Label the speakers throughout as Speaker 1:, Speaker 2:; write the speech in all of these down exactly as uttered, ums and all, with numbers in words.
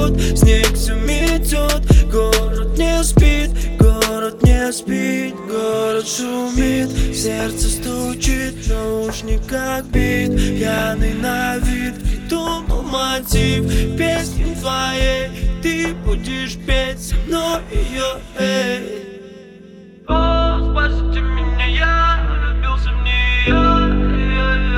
Speaker 1: текут, снег все метет. Город не спит, город не спит, город шумит, сердце стучит, в наушниках бит. Пьяный на вид, придумал мотив песни твоей, ты будешь петь со мной ее, эй. О, спасите меня, я влюбился в нее.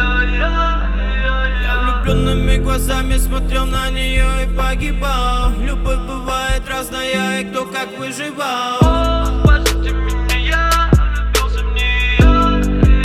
Speaker 1: Я влюбленными глазами смотрел на нее и погибал. Любовь бывает разная, и кто как выживал. О, спасите меня, я влюбился в нее.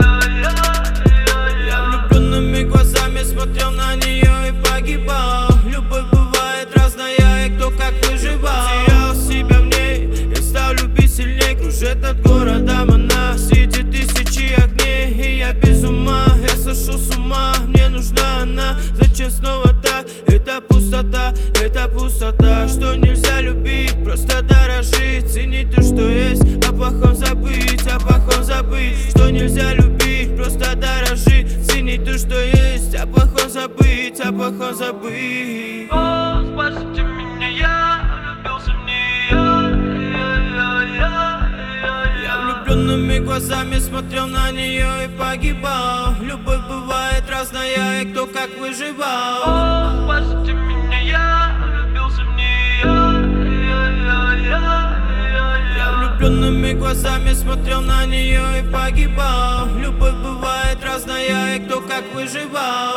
Speaker 1: Я влюбленными глазами смотрел на нее и погибал. Любовь бывает разная, и кто как выживал. Терял себя в ней, я стал любить сильней. Кружит от города она, среди тысячи огней, и я без ума, я сошел с ума. Мне нужна она, зачем снова так? Это пустота, это пустота. Что нельзя любить, просто дорожить, ценить то, что есть, о плохом забыть, о плохом забыть. Что нельзя любить, просто дорожить, ценить то, что есть, о плохом забыть, о плохом забыть. О, спасите меня, я влюбился в нее. Я влюбленными глазами смотрел на нее и погибал. Любовь бывает разная, и кто как выживал. О, спасите меня, я влюбился в нее. Я влюбленными глазами смотрел на нее и погибал. Любовь бывает разная, и кто как выживал.